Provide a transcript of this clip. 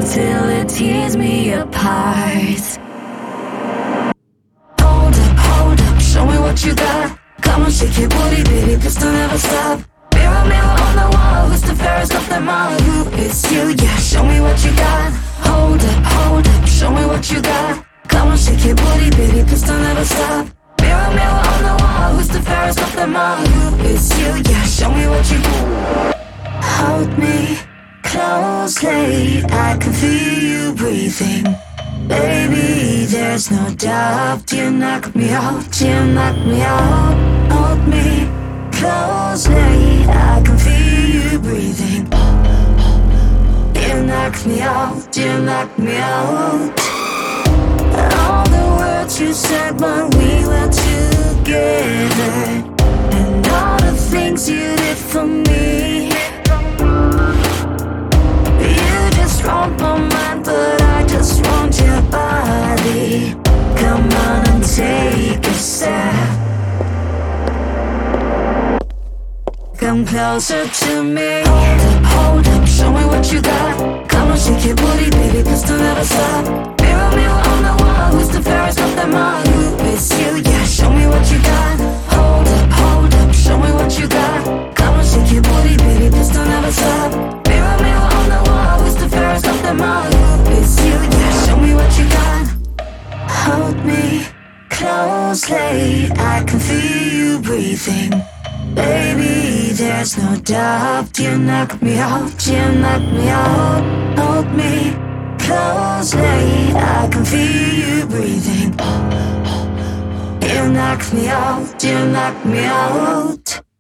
till it tears me apart. Hold up, show me what you got. Come on, shake your booty, baby, please don't ever stop. Mirror, mirror on the wall, who's the fairest of them all? Who is you? Yeah, show me what you got. Hold up, show me what you got. Come on, shake your booty, baby, please don't ever stop. Mirror, mirror on the wall, who's the fairest of them all? Who is you? Yeah, show me what you got. Hold me closely, I can feel you breathing. Baby, there's no doubt, you knock me out, you knock me out. Hold me closely, I can feel you breathing. You knock me out, you knock me out. All the words you said when we were together, and all the things you did for me. You just want my mind, but I just want your body. Come on and take a step. Come closer to me. Hold up, show me what you got. Come on, shake your booty, baby, please don't ever stop. Mirror, mirror on the wall, who's the fairest of them all? Who is you? Yeah, show me what you got. Hold up, show me what you got. Come on, shake your booty, baby, please don't ever stop. Mirror, mirror on the wall, who's the fairest of them all? Who is you? Yeah, show me what you got. Hold me closely, I can feel you breathing. Baby, there's no doubt, you knock me out, you knock me out. Hold me closely, I can feel you breathing. You knock me out, you knock me out.